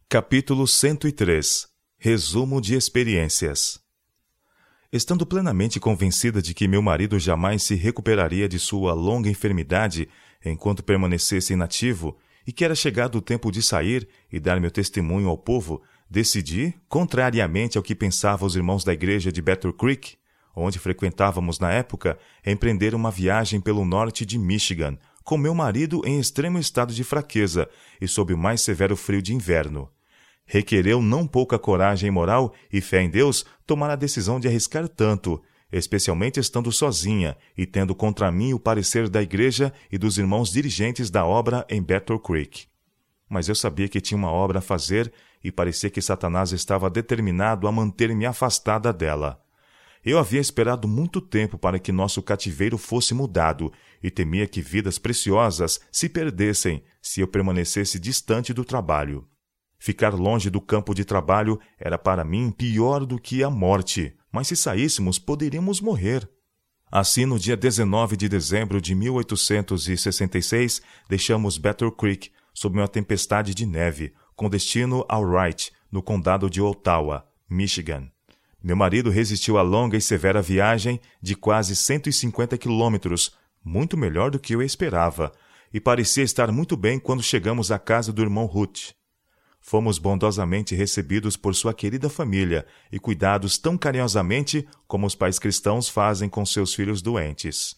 Capítulo 103. Resumo de experiências. Estando plenamente convencida de que meu marido jamais se recuperaria de sua longa enfermidade enquanto permanecesse inativo e que era chegado o tempo de sair e dar meu testemunho ao povo, decidi, contrariamente ao que pensavam os irmãos da igreja de Battle Creek, onde frequentávamos na época, empreender uma viagem pelo norte de Michigan, com meu marido em extremo estado de fraqueza e sob o mais severo frio de inverno. Requereu não pouca coragem moral e fé em Deus tomar a decisão de arriscar tanto, especialmente estando sozinha e tendo contra mim o parecer da igreja e dos irmãos dirigentes da obra em Battle Creek. Mas eu sabia que tinha uma obra a fazer e parecia que Satanás estava determinado a manter-me afastada dela. Eu havia esperado muito tempo para que nosso cativeiro fosse mudado e temia que vidas preciosas se perdessem se eu permanecesse distante do trabalho. Ficar longe do campo de trabalho era para mim pior do que a morte, mas se saíssemos poderíamos morrer. Assim, no dia 19 de dezembro de 1866, deixamos Battle Creek sob uma tempestade de neve, com destino ao Wright, no condado de Ottawa, Michigan. Meu marido resistiu à longa e severa viagem de quase 150 quilômetros, muito melhor do que eu esperava, e parecia estar muito bem quando chegamos à casa do irmão Ruth. Fomos bondosamente recebidos por sua querida família e cuidados tão carinhosamente como os pais cristãos fazem com seus filhos doentes.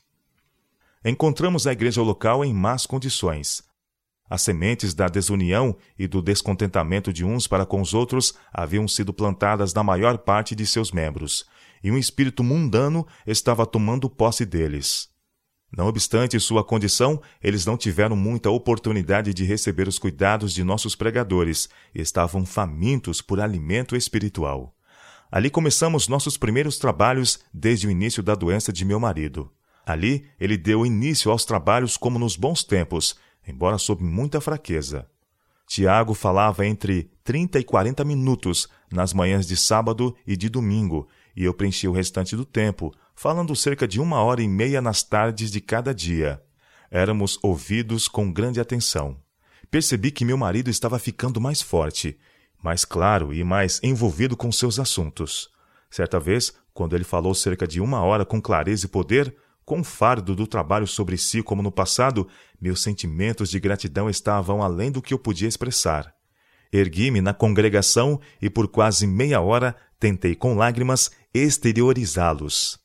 Encontramos a igreja local em más condições. As sementes da desunião e do descontentamento de uns para com os outros haviam sido plantadas na maior parte de seus membros, e um espírito mundano estava tomando posse deles. Não obstante sua condição, eles não tiveram muita oportunidade de receber os cuidados de nossos pregadores e estavam famintos por alimento espiritual. Ali começamos nossos primeiros trabalhos desde o início da doença de meu marido. Ali, ele deu início aos trabalhos como nos bons tempos, embora sob muita fraqueza. Tiago falava entre 30 e 40 minutos nas manhãs de sábado e de domingo, e eu preenchi o restante do tempo, falando cerca de 1h30 nas tardes de cada dia. Éramos ouvidos com grande atenção. Percebi que meu marido estava ficando mais forte, mais claro e mais envolvido com seus assuntos. Certa vez, quando ele falou cerca de 1 hora com clareza e poder, com o fardo do trabalho sobre si como no passado, meus sentimentos de gratidão estavam além do que eu podia expressar. Ergui-me na congregação e por quase meia hora tentei com lágrimas exteriorizá-los.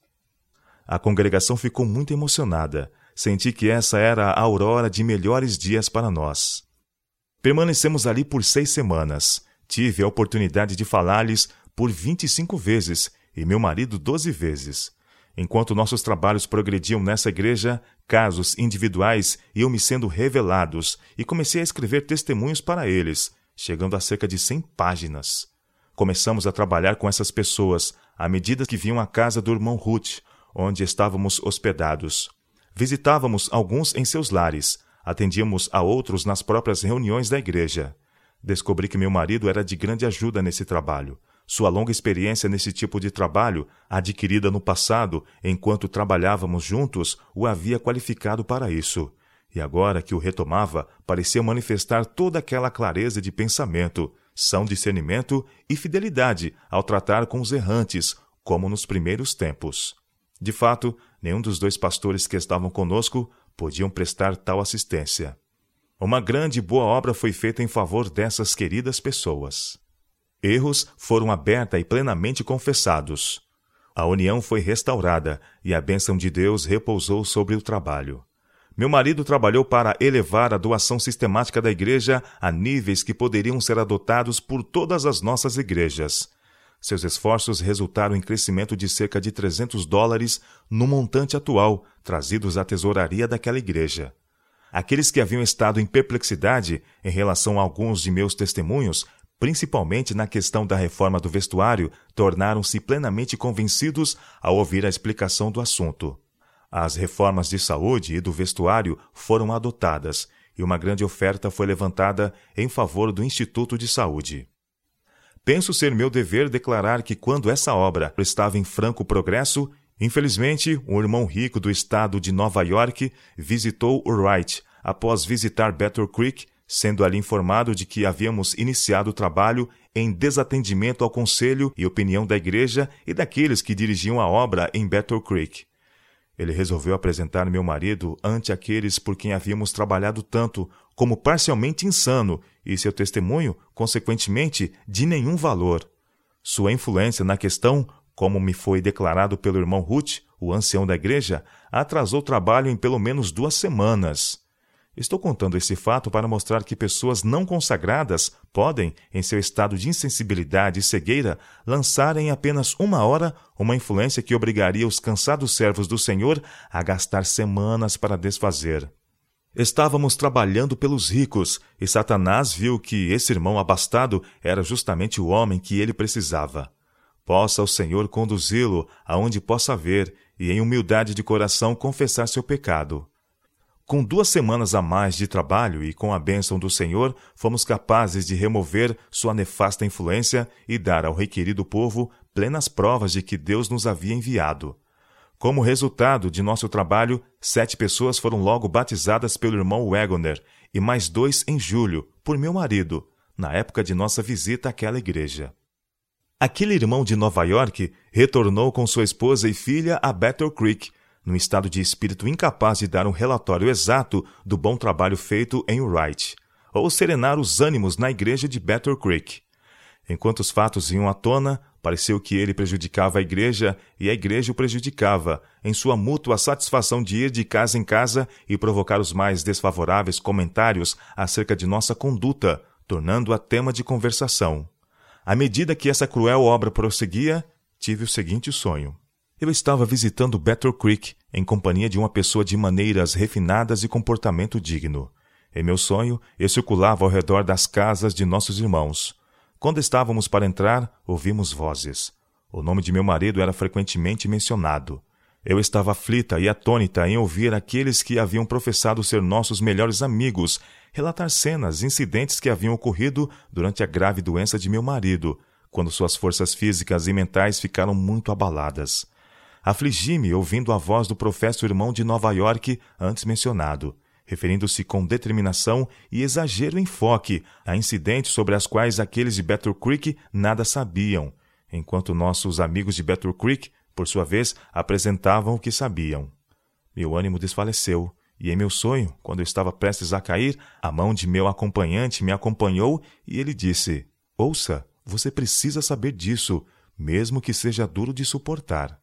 A congregação ficou muito emocionada. Senti que essa era a aurora de melhores dias para nós. Permanecemos ali por 6 semanas. Tive a oportunidade de falar-lhes por 25 vezes e meu marido 12 vezes. Enquanto nossos trabalhos progrediam nessa igreja, casos individuais iam me sendo revelados e comecei a escrever testemunhos para eles, chegando a cerca de 100 páginas. Começamos a trabalhar com essas pessoas à medida que vinham à casa do irmão Ruth, onde estávamos hospedados. Visitávamos alguns em seus lares, atendíamos a outros nas próprias reuniões da igreja. Descobri que meu marido era de grande ajuda nesse trabalho. Sua longa experiência nesse tipo de trabalho, adquirida no passado enquanto trabalhávamos juntos, o havia qualificado para isso. E agora que o retomava, parecia manifestar toda aquela clareza de pensamento, são discernimento e fidelidade ao tratar com os errantes, como nos primeiros tempos. De fato, nenhum dos 2 pastores que estavam conosco podiam prestar tal assistência. Uma grande e boa obra foi feita em favor dessas queridas pessoas. Erros foram aberta e plenamente confessados. A união foi restaurada e a bênção de Deus repousou sobre o trabalho. Meu marido trabalhou para elevar a doação sistemática da igreja a níveis que poderiam ser adotados por todas as nossas igrejas. Seus esforços resultaram em crescimento de cerca de $300 no montante atual, trazidos à tesouraria daquela igreja. Aqueles que haviam estado em perplexidade em relação a alguns de meus testemunhos, principalmente na questão da reforma do vestuário, tornaram-se plenamente convencidos ao ouvir a explicação do assunto. As reformas de saúde e do vestuário foram adotadas, e uma grande oferta foi levantada em favor do Instituto de Saúde. Penso ser meu dever declarar que quando essa obra estava em franco progresso, infelizmente, um irmão rico do estado de Nova York visitou o Wright após visitar Battle Creek sendo ali informado de que havíamos iniciado o trabalho em desatendimento ao conselho e opinião da igreja e daqueles que dirigiam a obra em Battle Creek. Ele resolveu apresentar meu marido ante aqueles por quem havíamos trabalhado tanto como parcialmente insano e seu testemunho, consequentemente, de nenhum valor. Sua influência na questão, como me foi declarado pelo irmão Ruth, o ancião da igreja, atrasou o trabalho em pelo menos 2 semanas. Estou contando esse fato para mostrar que pessoas não consagradas podem, em seu estado de insensibilidade e cegueira, lançar em apenas 1 hora uma influência que obrigaria os cansados servos do Senhor a gastar semanas para desfazer. Estávamos trabalhando pelos ricos, e Satanás viu que esse irmão abastado era justamente o homem que ele precisava. Possa o Senhor conduzi-lo aonde possa ver e, em humildade de coração, confessar seu pecado. Com 2 semanas a mais de trabalho e com a bênção do Senhor, fomos capazes de remover sua nefasta influência e dar ao requerido povo plenas provas de que Deus nos havia enviado. Como resultado de nosso trabalho, 7 pessoas foram logo batizadas pelo irmão Wagoner e mais 2 em julho, por meu marido, na época de nossa visita àquela igreja. Aquele irmão de Nova York retornou com sua esposa e filha a Battle Creek, num estado de espírito incapaz de dar um relatório exato do bom trabalho feito em Wright, ou serenar os ânimos na igreja de Battle Creek. Enquanto os fatos iam à tona, pareceu que ele prejudicava a igreja e a igreja o prejudicava, em sua mútua satisfação de ir de casa em casa e provocar os mais desfavoráveis comentários acerca de nossa conduta, tornando-a tema de conversação. À medida que essa cruel obra prosseguia, tive o seguinte sonho. Eu estava visitando Battle Creek em companhia de uma pessoa de maneiras refinadas e comportamento digno. Em meu sonho, eu circulava ao redor das casas de nossos irmãos. Quando estávamos para entrar, ouvimos vozes. O nome de meu marido era frequentemente mencionado. Eu estava aflita e atônita em ouvir aqueles que haviam professado ser nossos melhores amigos relatar cenas, incidentes que haviam ocorrido durante a grave doença de meu marido, quando suas forças físicas e mentais ficaram muito abaladas. Afligi-me ouvindo a voz do professo irmão de Nova York antes mencionado, referindo-se com determinação e exagero enfoque a incidentes sobre as quais aqueles de Battle Creek nada sabiam, enquanto nossos amigos de Battle Creek, por sua vez, apresentavam o que sabiam. Meu ânimo desfaleceu, e em meu sonho, quando eu estava prestes a cair, a mão de meu acompanhante me acompanhou e ele disse: "Ouça, você precisa saber disso, mesmo que seja duro de suportar."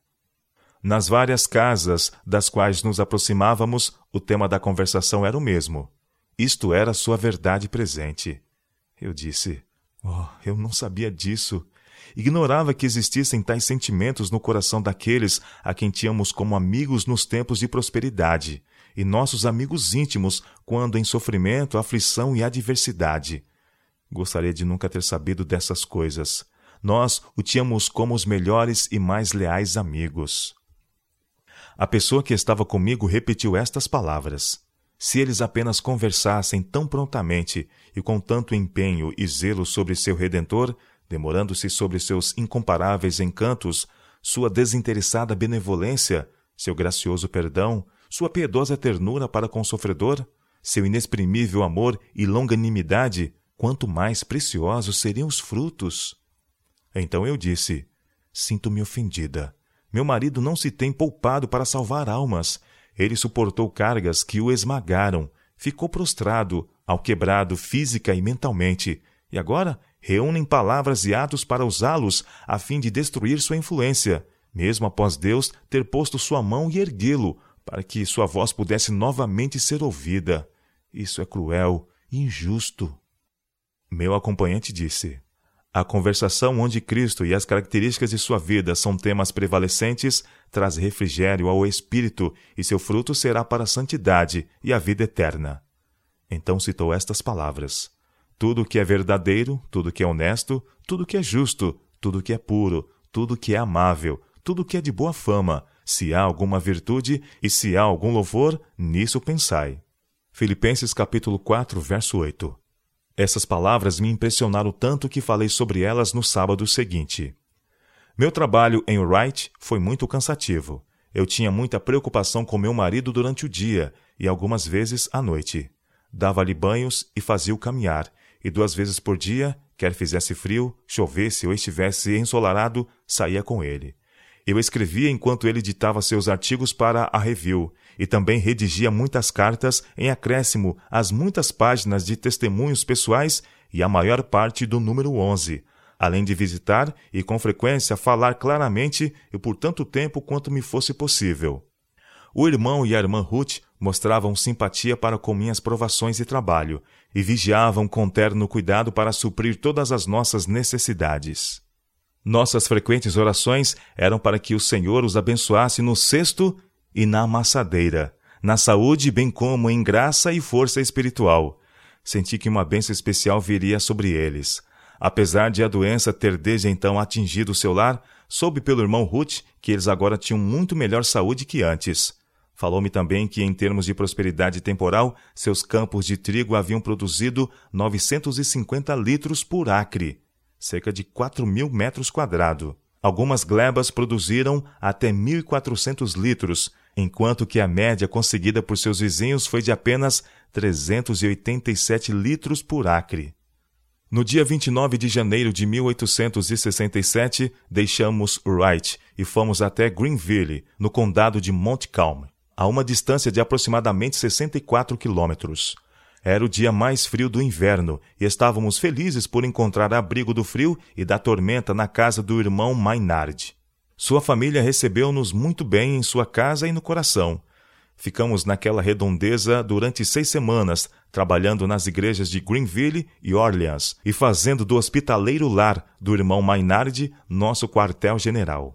Nas várias casas das quais nos aproximávamos, o tema da conversação era o mesmo. Isto era sua verdade presente. Eu disse: eu não sabia disso. Ignorava que existissem tais sentimentos no coração daqueles a quem tínhamos como amigos nos tempos de prosperidade, e nossos amigos íntimos quando em sofrimento, aflição e adversidade. Gostaria de nunca ter sabido dessas coisas. Nós o tínhamos como os melhores e mais leais amigos. A pessoa que estava comigo repetiu estas palavras. Se eles apenas conversassem tão prontamente e com tanto empenho e zelo sobre seu Redentor, demorando-se sobre seus incomparáveis encantos, sua desinteressada benevolência, seu gracioso perdão, sua piedosa ternura para com o sofredor, seu inexprimível amor e longanimidade, quanto mais preciosos seriam os frutos. Então eu disse: sinto-me ofendida. Meu marido não se tem poupado para salvar almas. Ele suportou cargas que o esmagaram, ficou prostrado, alquebrado física e mentalmente, e agora reúnem palavras e atos para usá-los a fim de destruir sua influência, mesmo após Deus ter posto sua mão e erguê-lo, para que sua voz pudesse novamente ser ouvida. Isso é cruel e injusto. Meu acompanhante disse: a conversação onde Cristo e as características de sua vida são temas prevalecentes traz refrigério ao espírito e seu fruto será para a santidade e a vida eterna. Então citou estas palavras: tudo que é verdadeiro, tudo que é honesto, tudo que é justo, tudo que é puro, tudo que é amável, tudo que é de boa fama, se há alguma virtude e se há algum louvor, nisso pensai. Filipenses capítulo 4, verso 8. Essas palavras me impressionaram tanto que falei sobre elas no sábado seguinte. Meu trabalho em Wright foi muito cansativo. Eu tinha muita preocupação com meu marido durante o dia e algumas vezes à noite. dava-lhe banhos e fazia-o caminhar, e 2 vezes por dia, quer fizesse frio, chovesse ou estivesse ensolarado, saía com ele. Eu escrevia enquanto ele ditava seus artigos para a Review, e também redigia muitas cartas em acréscimo às muitas páginas de testemunhos pessoais e a maior parte do número 11, além de visitar e, com frequência, falar claramente e por tanto tempo quanto me fosse possível. O irmão e a irmã Ruth mostravam simpatia para com minhas provações e trabalho, e vigiavam com terno cuidado para suprir todas as nossas necessidades. Nossas frequentes orações eram para que o Senhor os abençoasse no cesto e na amassadeira, na saúde bem como em graça e força espiritual. Senti que uma bênção especial viria sobre eles. Apesar de a doença ter desde então atingido o seu lar, soube pelo irmão Ruth que eles agora tinham muito melhor saúde que antes. Falou-me também que, em termos de prosperidade temporal, seus campos de trigo haviam produzido 950 litros por acre, cerca de 4.000 metros quadrados. Algumas glebas produziram até 1.400 litros, enquanto que a média conseguida por seus vizinhos foi de apenas 387 litros por acre. No dia 29 de janeiro de 1867, deixamos Wright e fomos até Greenville, no condado de Montcalm, a uma distância de aproximadamente 64 quilômetros. Era o dia mais frio do inverno e estávamos felizes por encontrar abrigo do frio e da tormenta na casa do irmão Maynard. Sua família recebeu-nos muito bem em sua casa e no coração. Ficamos naquela redondeza durante 6 semanas, trabalhando nas igrejas de Greenville e Orleans e fazendo do hospitaleiro lar do irmão Maynard nosso quartel-general.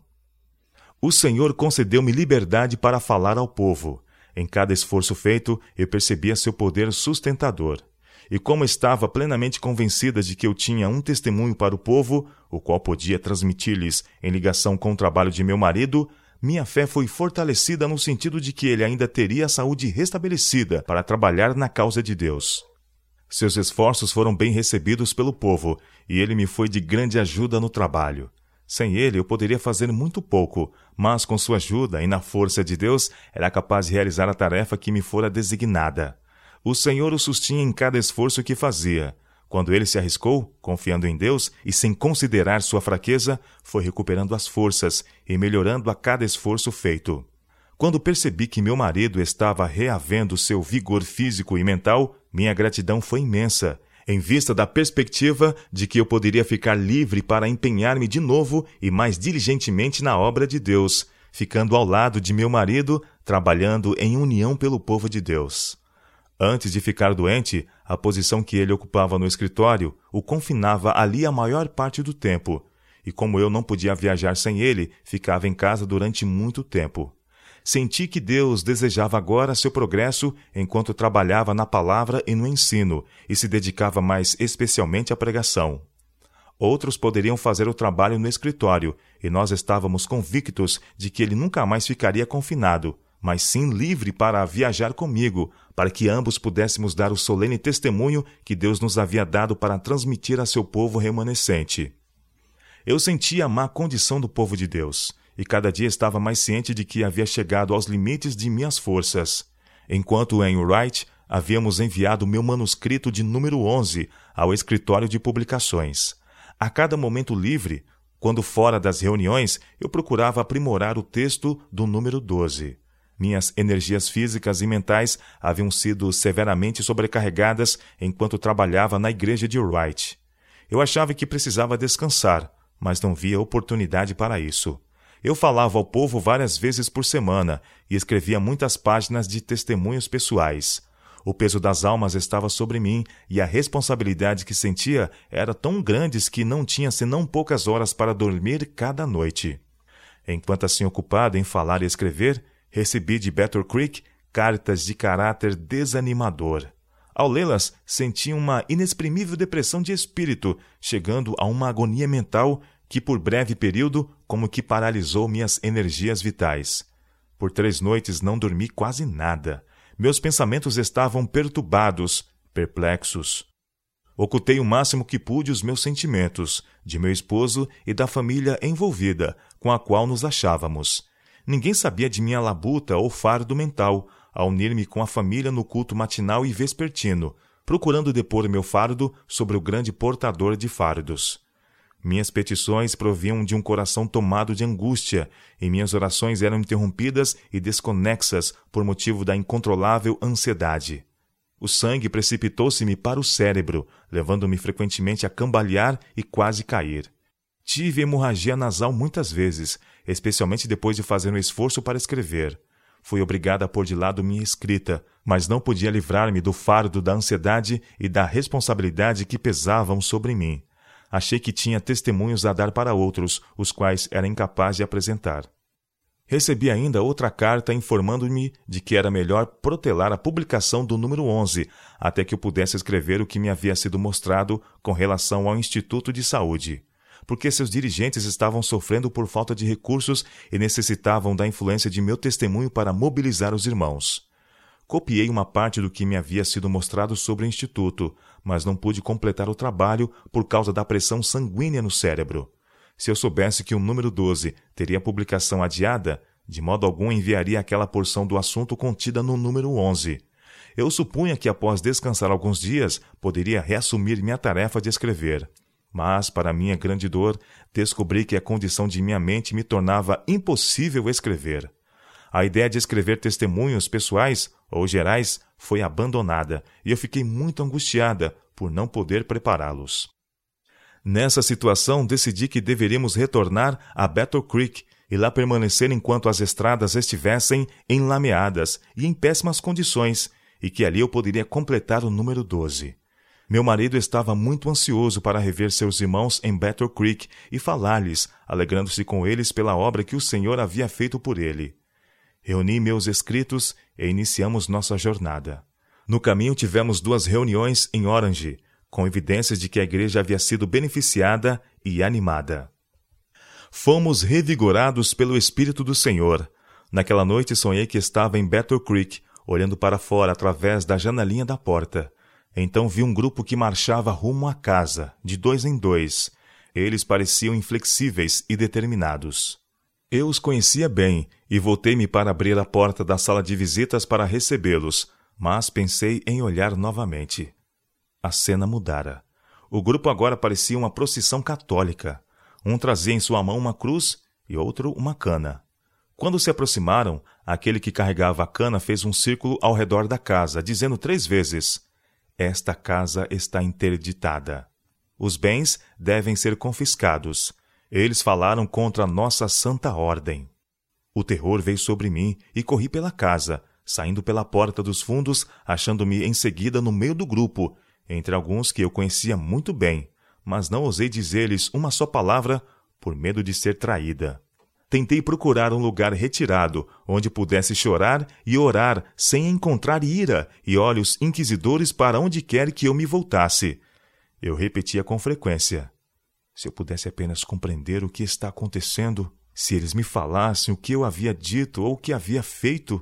O Senhor concedeu-me liberdade para falar ao povo. Em cada esforço feito, eu percebia seu poder sustentador. E como estava plenamente convencida de que eu tinha um testemunho para o povo, o qual podia transmitir-lhes em ligação com o trabalho de meu marido, minha fé foi fortalecida no sentido de que ele ainda teria a saúde restabelecida para trabalhar na causa de Deus. Seus esforços foram bem recebidos pelo povo, e ele me foi de grande ajuda no trabalho. Sem ele, eu poderia fazer muito pouco, mas com sua ajuda e na força de Deus, era capaz de realizar a tarefa que me fora designada. O Senhor o sustinha em cada esforço que fazia. Quando ele se arriscou, confiando em Deus e sem considerar sua fraqueza, foi recuperando as forças e melhorando a cada esforço feito. Quando percebi que meu marido estava reavendo seu vigor físico e mental, minha gratidão foi imensa, em vista da perspectiva de que eu poderia ficar livre para empenhar-me de novo e mais diligentemente na obra de Deus, ficando ao lado de meu marido, trabalhando em união pelo povo de Deus. Antes de ficar doente, a posição que ele ocupava no escritório o confinava ali a maior parte do tempo, e como eu não podia viajar sem ele, ficava em casa durante muito tempo. Senti que Deus desejava agora seu progresso enquanto trabalhava na palavra e no ensino, e se dedicava mais especialmente à pregação. Outros poderiam fazer o trabalho no escritório, e nós estávamos convictos de que ele nunca mais ficaria confinado, mas sim livre para viajar comigo, para que ambos pudéssemos dar o solene testemunho que Deus nos havia dado para transmitir a seu povo remanescente. Eu sentia a má condição do povo de Deus, e cada dia estava mais ciente de que havia chegado aos limites de minhas forças. Enquanto em Wright, havíamos enviado meu manuscrito de número 11 ao escritório de publicações. A cada momento livre, quando fora das reuniões, eu procurava aprimorar o texto do número 12. Minhas energias físicas e mentais haviam sido severamente sobrecarregadas enquanto trabalhava na igreja de Wright. Eu achava que precisava descansar, mas não via oportunidade para isso. Eu falava ao povo várias vezes por semana e escrevia muitas páginas de testemunhos pessoais. O peso das almas estava sobre mim e a responsabilidade que sentia era tão grande que não tinha senão poucas horas para dormir cada noite. Enquanto assim ocupado em falar e escrever, recebi de Battle Creek cartas de caráter desanimador. Ao lê-las, senti uma inexprimível depressão de espírito, chegando a uma agonia mental que por breve período como que paralisou minhas energias vitais. Por 3 noites não dormi quase nada. Meus pensamentos estavam perturbados, perplexos. Ocultei o máximo que pude os meus sentimentos, de meu esposo e da família envolvida, com a qual nos achávamos. Ninguém sabia de minha labuta ou fardo mental, a unir-me com a família no culto matinal e vespertino, procurando depor meu fardo sobre o grande portador de fardos. Minhas petições provinham de um coração tomado de angústia, e minhas orações eram interrompidas e desconexas por motivo da incontrolável ansiedade. O sangue precipitou-se-me para o cérebro, levando-me frequentemente a cambalear e quase cair. Tive hemorragia nasal muitas vezes, especialmente depois de fazer um esforço para escrever. Fui obrigada a pôr de lado minha escrita, mas não podia livrar-me do fardo da ansiedade e da responsabilidade que pesavam sobre mim. Achei que tinha testemunhos a dar para outros, os quais era incapaz de apresentar. Recebi ainda outra carta informando-me de que era melhor protelar a publicação do número 11, até que eu pudesse escrever o que me havia sido mostrado com relação ao Instituto de Saúde, porque seus dirigentes estavam sofrendo por falta de recursos e necessitavam da influência de meu testemunho para mobilizar os irmãos. Copiei uma parte do que me havia sido mostrado sobre o Instituto, mas não pude completar o trabalho por causa da pressão sanguínea no cérebro. Se eu soubesse que o número 12 teria publicação adiada, de modo algum enviaria aquela porção do assunto contida no número 11. Eu supunha que após descansar alguns dias, poderia reassumir minha tarefa de escrever. Mas, para minha grande dor, descobri que a condição de minha mente me tornava impossível escrever. A ideia de escrever testemunhos pessoais ou gerais foi abandonada e eu fiquei muito angustiada por não poder prepará-los. Nessa situação, decidi que deveríamos retornar a Battle Creek e lá permanecer enquanto as estradas estivessem enlameadas e em péssimas condições, e que ali eu poderia completar o número 12. Meu marido estava muito ansioso para rever seus irmãos em Battle Creek e falar-lhes, alegrando-se com eles pela obra que o Senhor havia feito por ele. Reuni meus escritos e iniciamos nossa jornada. No caminho tivemos 2 reuniões em Orange, com evidências de que a igreja havia sido beneficiada e animada. Fomos revigorados pelo Espírito do Senhor. Naquela noite sonhei que estava em Battle Creek, olhando para fora através da janelinha da porta. Então vi um grupo que marchava rumo à casa, de 2 em 2. Eles pareciam inflexíveis e determinados. Eu os conhecia bem e voltei-me para abrir a porta da sala de visitas para recebê-los, mas pensei em olhar novamente. A cena mudara. O grupo agora parecia uma procissão católica. Um trazia em sua mão uma cruz e outro uma cana. Quando se aproximaram, aquele que carregava a cana fez um círculo ao redor da casa, dizendo 3 vezes: "Esta casa está interditada. Os bens devem ser confiscados. Eles falaram contra a nossa santa ordem." O terror veio sobre mim e corri pela casa, saindo pela porta dos fundos, achando-me em seguida no meio do grupo, entre alguns que eu conhecia muito bem, mas não ousei dizer-lhes uma só palavra por medo de ser traída. Tentei procurar um lugar retirado, onde pudesse chorar e orar sem encontrar ira e olhos inquisidores para onde quer que eu me voltasse. Eu repetia com frequência: se eu pudesse apenas compreender o que está acontecendo, se eles me falassem o que eu havia dito ou o que havia feito.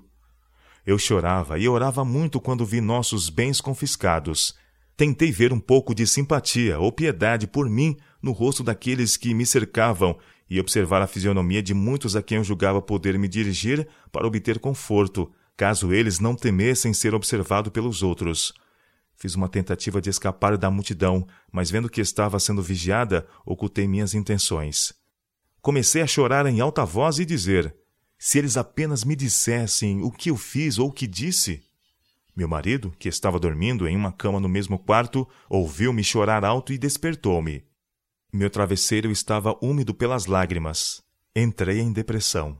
Eu chorava e orava muito quando vi nossos bens confiscados. Tentei ver um pouco de simpatia ou piedade por mim no rosto daqueles que me cercavam e observar a fisionomia de muitos a quem eu julgava poder me dirigir para obter conforto, caso eles não temessem ser observados pelos outros. Fiz uma tentativa de escapar da multidão, mas vendo que estava sendo vigiada, ocultei minhas intenções. Comecei a chorar em alta voz e dizer: se eles apenas me dissessem o que eu fiz ou o que disse. Meu marido, que estava dormindo em uma cama no mesmo quarto, ouviu-me chorar alto e despertou-me. Meu travesseiro estava úmido pelas lágrimas. Entrei em depressão.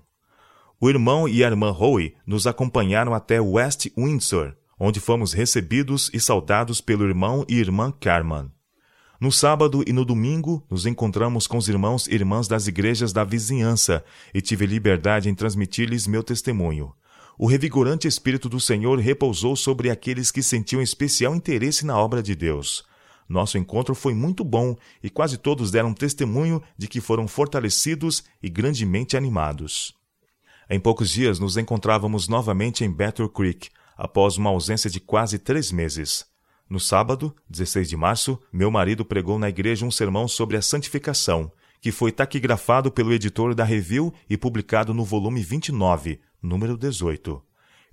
O irmão e a irmã Howe nos acompanharam até West Windsor, onde fomos recebidos e saudados pelo irmão e irmã Carman. No sábado e no domingo, nos encontramos com os irmãos e irmãs das igrejas da vizinhança e tive liberdade em transmitir-lhes meu testemunho. O revigorante Espírito do Senhor repousou sobre aqueles que sentiam especial interesse na obra de Deus. Nosso encontro foi muito bom e quase todos deram testemunho de que foram fortalecidos e grandemente animados. Em poucos dias nos encontrávamos novamente em Battle Creek, após uma ausência de quase 3 meses. No sábado, 16 de março, meu marido pregou na igreja um sermão sobre a santificação, que foi taquigrafado pelo editor da Review e publicado no volume 29, número 18.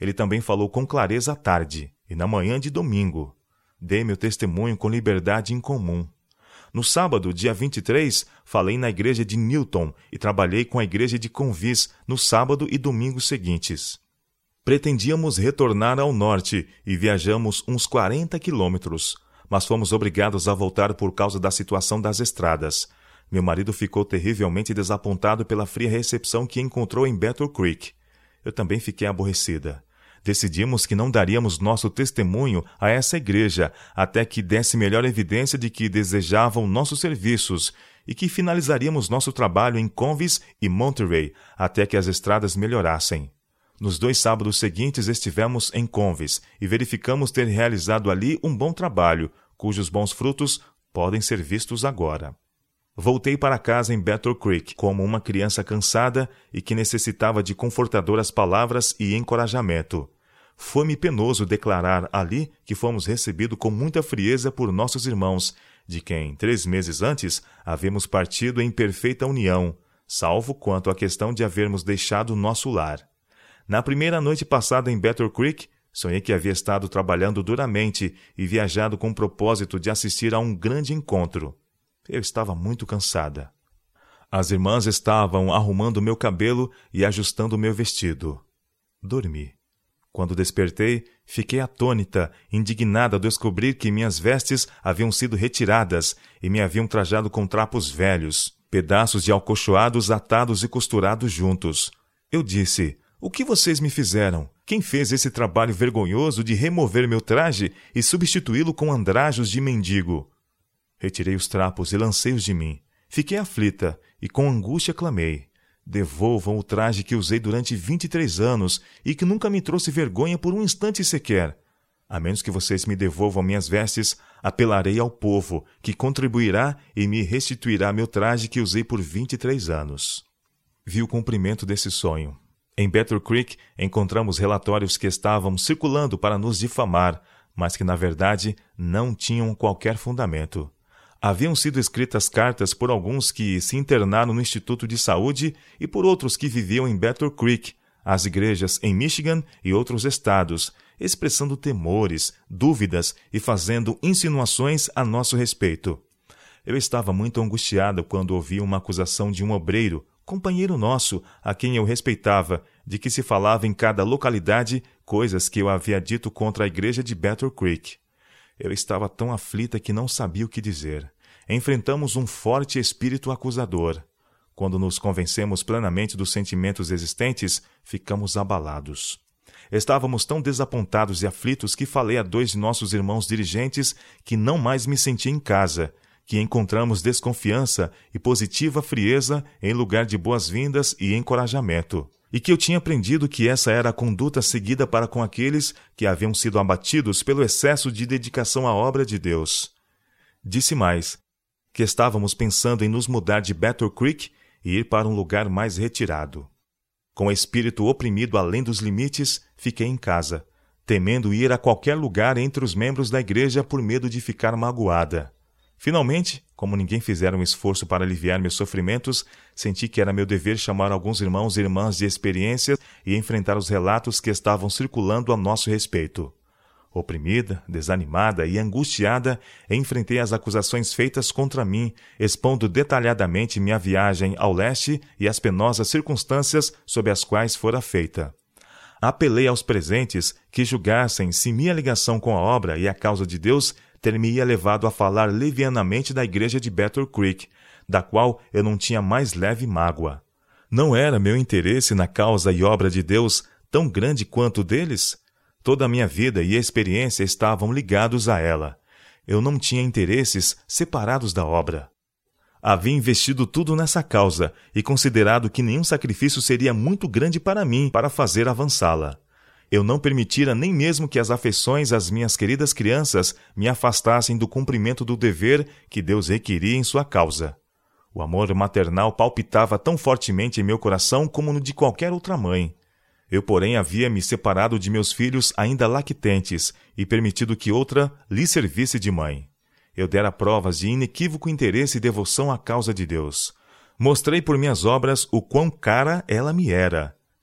ele também falou com clareza à tarde e na manhã de domingo. Dei meu testemunho com liberdade incomum. No sábado, dia 23, falei na igreja de Newton e trabalhei com a igreja de Convis no sábado e domingo seguintes. Pretendíamos retornar ao norte e viajamos uns 40 quilômetros, mas fomos obrigados a voltar por causa da situação das estradas. Meu marido ficou terrivelmente desapontado pela fria recepção que encontrou em Battle Creek. Eu também fiquei aborrecida. Decidimos que não daríamos nosso testemunho a essa igreja até que desse melhor evidência de que desejavam nossos serviços e que finalizaríamos nosso trabalho em Convis e Monterey até que as estradas melhorassem. Nos 2 sábados seguintes estivemos em Convis e verificamos ter realizado ali um bom trabalho, cujos bons frutos podem ser vistos agora. Voltei para casa em Battle Creek como uma criança cansada e que necessitava de confortadoras palavras e encorajamento. Foi-me penoso declarar ali que fomos recebidos com muita frieza por nossos irmãos, de quem, 3 meses antes, havíamos partido em perfeita união, salvo quanto à questão de havermos deixado nosso lar. Na primeira noite passada em Battle Creek, sonhei que havia estado trabalhando duramente e viajado com o propósito de assistir a um grande encontro. Eu estava muito cansada. As irmãs estavam arrumando meu cabelo e ajustando meu vestido. Dormi. Quando despertei, fiquei atônita, indignada ao descobrir que minhas vestes haviam sido retiradas e me haviam trajado com trapos velhos, pedaços de alcochoados atados e costurados juntos. Eu disse: "O que vocês me fizeram? Quem fez esse trabalho vergonhoso de remover meu traje e substituí-lo com andrajos de mendigo?" Retirei os trapos e lancei-os de mim. Fiquei aflita e com angústia clamei: "Devolvam o traje que usei durante 23 anos e que nunca me trouxe vergonha por um instante sequer. A menos que vocês me devolvam minhas vestes, apelarei ao povo, que contribuirá e me restituirá meu traje que usei por 23 anos." Vi o cumprimento desse sonho. Em Battle Creek, encontramos relatórios que estavam circulando para nos difamar, mas que, na verdade, não tinham qualquer fundamento. Haviam sido escritas cartas por alguns que se internaram no Instituto de Saúde e por outros que viviam em Battle Creek, às igrejas em Michigan e outros estados, expressando temores, dúvidas e fazendo insinuações a nosso respeito. Eu estava muito angustiado quando ouvi uma acusação de um obreiro, companheiro nosso, a quem eu respeitava, de que se falava em cada localidade coisas que eu havia dito contra a igreja de Battle Creek. Eu estava tão aflita que não sabia o que dizer. Enfrentamos um forte espírito acusador. Quando nos convencemos plenamente dos sentimentos existentes, ficamos abalados. Estávamos tão desapontados e aflitos que falei a 2 de nossos irmãos dirigentes que não mais me sentia em casa, que encontramos desconfiança e positiva frieza em lugar de boas-vindas e encorajamento, e que eu tinha aprendido que essa era a conduta seguida para com aqueles que haviam sido abatidos pelo excesso de dedicação à obra de Deus. Disse mais, que estávamos pensando em nos mudar de Battle Creek e ir para um lugar mais retirado. Com o espírito oprimido além dos limites, fiquei em casa, temendo ir a qualquer lugar entre os membros da igreja por medo de ficar magoada. Finalmente, como ninguém fizera um esforço para aliviar meus sofrimentos, senti que era meu dever chamar alguns irmãos e irmãs de experiência e enfrentar os relatos que estavam circulando a nosso respeito. Oprimida, desanimada e angustiada, enfrentei as acusações feitas contra mim, expondo detalhadamente minha viagem ao leste e as penosas circunstâncias sob as quais fora feita. Apelei aos presentes que julgassem se minha ligação com a obra e a causa de Deus ter-me-ia levado a falar levianamente da igreja de Battle Creek, da qual eu não tinha mais leve mágoa. Não era meu interesse na causa e obra de Deus tão grande quanto o deles? Toda a minha vida e experiência estavam ligados a ela. Eu não tinha interesses separados da obra. Havia investido tudo nessa causa e considerado que nenhum sacrifício seria muito grande para mim para fazer avançá-la. Eu não permitira nem mesmo que as afeições às minhas queridas crianças me afastassem do cumprimento do dever que Deus requeria em sua causa. O amor maternal palpitava tão fortemente em meu coração como no de qualquer outra mãe. Eu, porém, havia me separado de meus filhos ainda lactentes e permitido que outra lhes servisse de mãe. Eu dera provas de inequívoco interesse e devoção à causa de Deus. Mostrei por minhas obras o quão cara ela me era.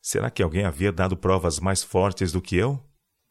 Será que alguém havia dado provas mais fortes do que eu?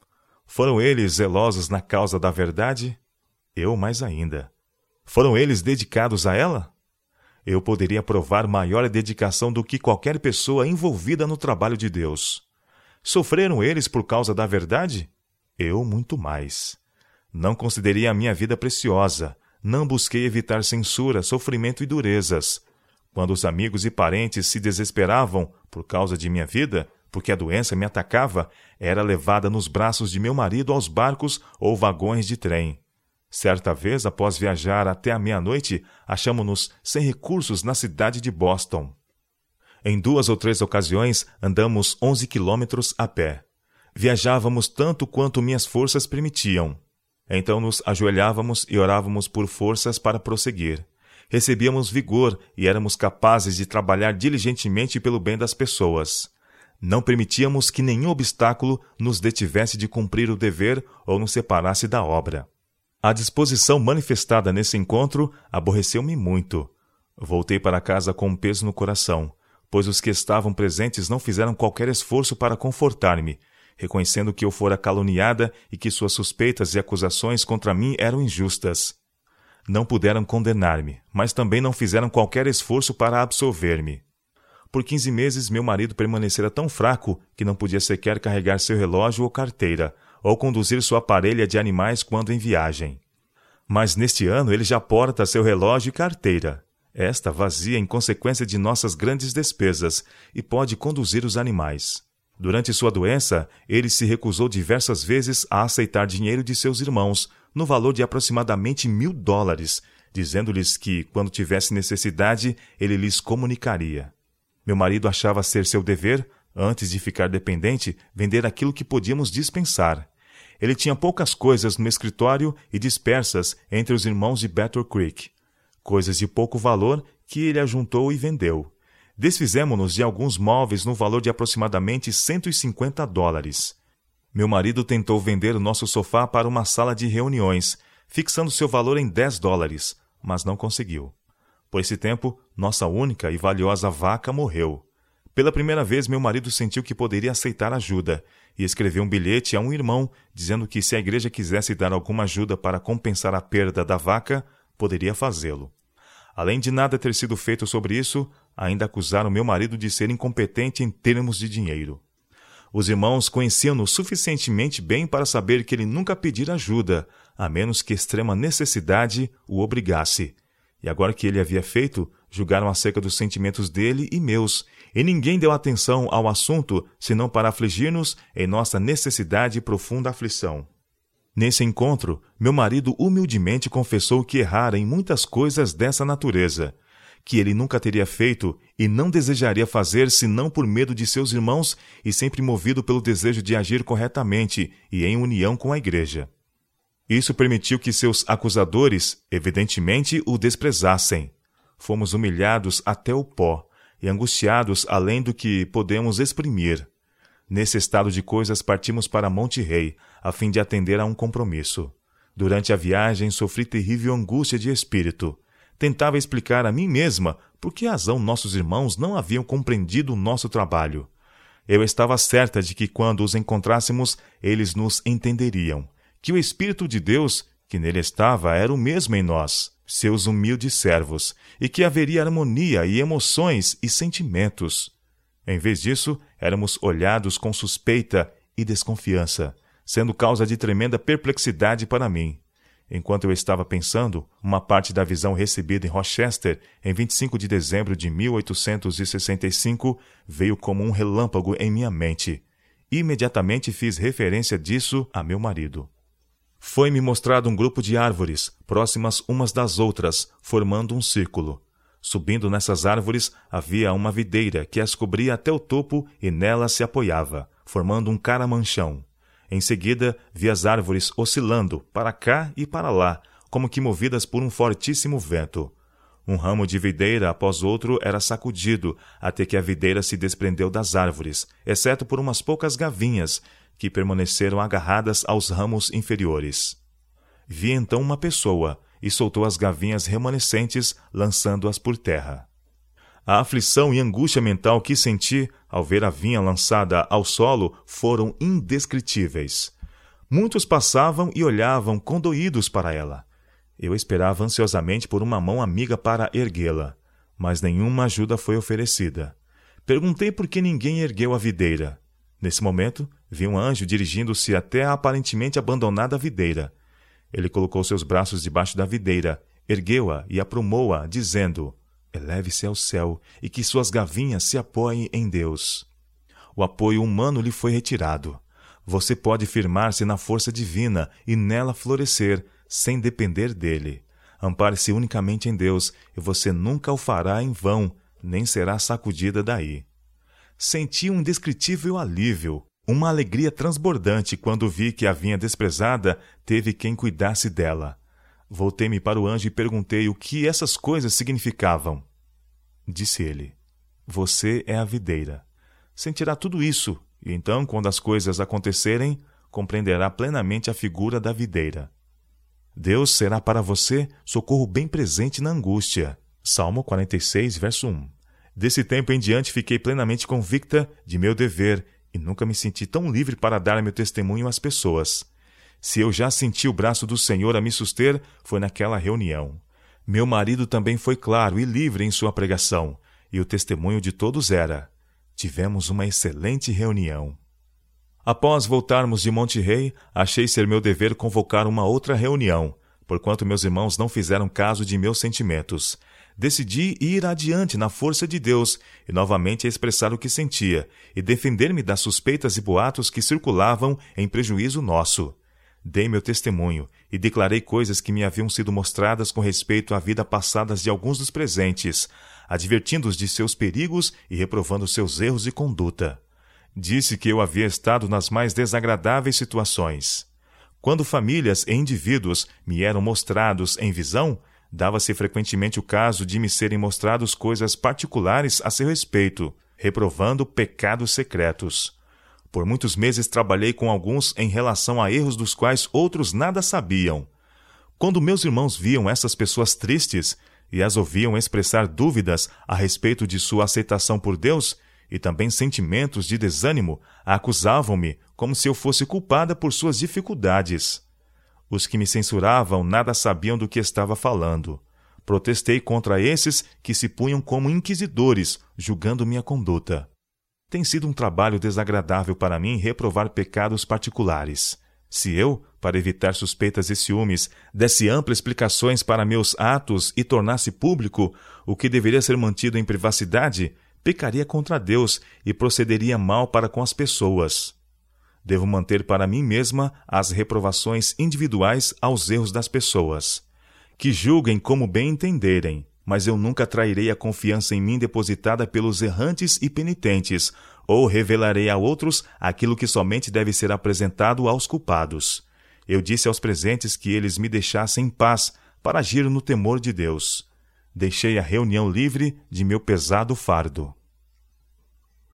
Foram eles zelosos na causa da verdade? Eu mais ainda. Foram eles dedicados a ela? Eu poderia provar maior dedicação do que qualquer pessoa envolvida no trabalho de Deus. Sofreram eles por causa da verdade? Eu muito mais. Não considerei a minha vida preciosa. Não busquei evitar censura, sofrimento e durezas. Quando os amigos e parentes se desesperavam por causa de minha vida, porque a doença me atacava, era levada nos braços de meu marido aos barcos ou vagões de trem. Certa vez, após viajar até a meia-noite, achamo-nos sem recursos na cidade de Boston. Em 2 ou 3 ocasiões, andamos 11 quilômetros a pé. Viajávamos tanto quanto minhas forças permitiam. Então nos ajoelhávamos e orávamos por forças para prosseguir. Recebíamos vigor e éramos capazes de trabalhar diligentemente pelo bem das pessoas. Não permitíamos que nenhum obstáculo nos detivesse de cumprir o dever ou nos separasse da obra. A disposição manifestada nesse encontro aborreceu-me muito. Voltei para casa com um peso no coração, pois os que estavam presentes não fizeram qualquer esforço para confortar-me, reconhecendo que eu fora caluniada e que suas suspeitas e acusações contra mim eram injustas. Não puderam condenar-me, mas também não fizeram qualquer esforço para absolver-me. Por 15 meses, meu marido permanecera tão fraco que não podia sequer carregar seu relógio ou carteira, ou conduzir sua parelha de animais quando em viagem. Mas neste ano ele já porta seu relógio e carteira, esta vazia em consequência de nossas grandes despesas, e pode conduzir os animais. Durante sua doença, ele se recusou diversas vezes a aceitar dinheiro de seus irmãos, no valor de aproximadamente $1.000, dizendo-lhes que, quando tivesse necessidade, ele lhes comunicaria. Meu marido achava ser seu dever, antes de ficar dependente, vender aquilo que podíamos dispensar. Ele tinha poucas coisas no escritório e dispersas entre os irmãos de Battle Creek. Coisas de pouco valor que ele ajuntou e vendeu. Desfizemo-nos de alguns móveis no valor de aproximadamente $150. Meu marido tentou vender o nosso sofá para uma sala de reuniões, fixando seu valor em $10, mas não conseguiu. Por esse tempo, nossa única e valiosa vaca morreu. Pela primeira vez, meu marido sentiu que poderia aceitar ajuda e escreveu um bilhete a um irmão dizendo que se a igreja quisesse dar alguma ajuda para compensar a perda da vaca, poderia fazê-lo. Além de nada ter sido feito sobre isso, ainda acusaram meu marido de ser incompetente em termos de dinheiro. Os irmãos conheciam-no suficientemente bem para saber que ele nunca pedira ajuda, a menos que extrema necessidade o obrigasse. E agora que ele havia feito, julgaram acerca dos sentimentos dele e meus, e ninguém deu atenção ao assunto, senão para afligir-nos em nossa necessidade e profunda aflição. Nesse encontro, meu marido humildemente confessou que errara em muitas coisas dessa natureza, que ele nunca teria feito e não desejaria fazer senão por medo de seus irmãos e sempre movido pelo desejo de agir corretamente e em união com a igreja. Isso permitiu que seus acusadores, evidentemente, o desprezassem. Fomos humilhados até o pó e angustiados além do que podemos exprimir. Nesse estado de coisas partimos para Monte Rei, a fim de atender a um compromisso. Durante a viagem sofri terrível angústia de espírito. Tentava explicar a mim mesma por que razão nossos irmãos não haviam compreendido o nosso trabalho. Eu estava certa de que quando os encontrássemos, eles nos entenderiam, que o Espírito de Deus, que nele estava, era o mesmo em nós, seus humildes servos, e que haveria harmonia e emoções e sentimentos. Em vez disso, éramos olhados com suspeita e desconfiança, sendo causa de tremenda perplexidade para mim. Enquanto eu estava pensando, uma parte da visão recebida em Rochester, em 25 de dezembro de 1865, veio como um relâmpago em minha mente. Imediatamente fiz referência disso a meu marido. Foi-me mostrado um grupo de árvores, próximas umas das outras, formando um círculo. Subindo nessas árvores, havia uma videira que as cobria até o topo e nela se apoiava, formando um caramanchão. Em seguida, vi as árvores oscilando para cá e para lá, como que movidas por um fortíssimo vento. Um ramo de videira após outro era sacudido, até que a videira se desprendeu das árvores, exceto por umas poucas gavinhas, que permaneceram agarradas aos ramos inferiores. Vi então uma pessoa, e soltou as gavinhas remanescentes, lançando-as por terra. A aflição e angústia mental que senti ao ver a vinha lançada ao solo foram indescritíveis. Muitos passavam e olhavam condoídos para ela. Eu esperava ansiosamente por uma mão amiga para erguê-la, mas nenhuma ajuda foi oferecida. Perguntei por que ninguém ergueu a videira. Nesse momento, vi um anjo dirigindo-se até a aparentemente abandonada videira. Ele colocou seus braços debaixo da videira, ergueu-a e aprumou-a, dizendo: eleve-se ao céu e que suas gavinhas se apoiem em Deus. O apoio humano lhe foi retirado. Você pode firmar-se na força divina e nela florescer, sem depender dele. Ampare-se unicamente em Deus e você nunca o fará em vão, nem será sacudida daí. Senti um indescritível alívio, uma alegria transbordante quando vi que a vinha desprezada teve quem cuidasse dela. Voltei-me para o anjo e perguntei o que essas coisas significavam. Disse ele: você é a videira. Sentirá tudo isso, e então, quando as coisas acontecerem, compreenderá plenamente a figura da videira. Deus será para você socorro bem presente na angústia. Salmo 46, verso 1. Desse tempo em diante fiquei plenamente convicta de meu dever e nunca me senti tão livre para dar meu testemunho às pessoas. Se eu já senti o braço do Senhor a me suster, foi naquela reunião. Meu marido também foi claro e livre em sua pregação, e o testemunho de todos era: tivemos uma excelente reunião. Após voltarmos de Monterrey, achei ser meu dever convocar uma outra reunião, porquanto meus irmãos não fizeram caso de meus sentimentos. Decidi ir adiante na força de Deus e novamente expressar o que sentia e defender-me das suspeitas e boatos que circulavam em prejuízo nosso. Dei meu testemunho e declarei coisas que me haviam sido mostradas com respeito à vida passada de alguns dos presentes, advertindo-os de seus perigos e reprovando seus erros de conduta. Disse que eu havia estado nas mais desagradáveis situações. Quando famílias e indivíduos me eram mostrados em visão, dava-se frequentemente o caso de me serem mostrados coisas particulares a seu respeito, reprovando pecados secretos. Por muitos meses trabalhei com alguns em relação a erros dos quais outros nada sabiam. Quando meus irmãos viam essas pessoas tristes e as ouviam expressar dúvidas a respeito de sua aceitação por Deus e também sentimentos de desânimo, acusavam-me como se eu fosse culpada por suas dificuldades. Os que me censuravam nada sabiam do que estava falando. Protestei contra esses que se punham como inquisidores, julgando minha conduta. Tem sido um trabalho desagradável para mim reprovar pecados particulares. Se eu, para evitar suspeitas e ciúmes, desse amplas explicações para meus atos e tornasse público o que deveria ser mantido em privacidade, pecaria contra Deus e procederia mal para com as pessoas. Devo manter para mim mesma as reprovações individuais aos erros das pessoas. Que julguem como bem entenderem, mas eu nunca trairei a confiança em mim depositada pelos errantes e penitentes, ou revelarei a outros aquilo que somente deve ser apresentado aos culpados. Eu disse aos presentes que eles me deixassem em paz para agir no temor de Deus. Deixei a reunião livre de meu pesado fardo.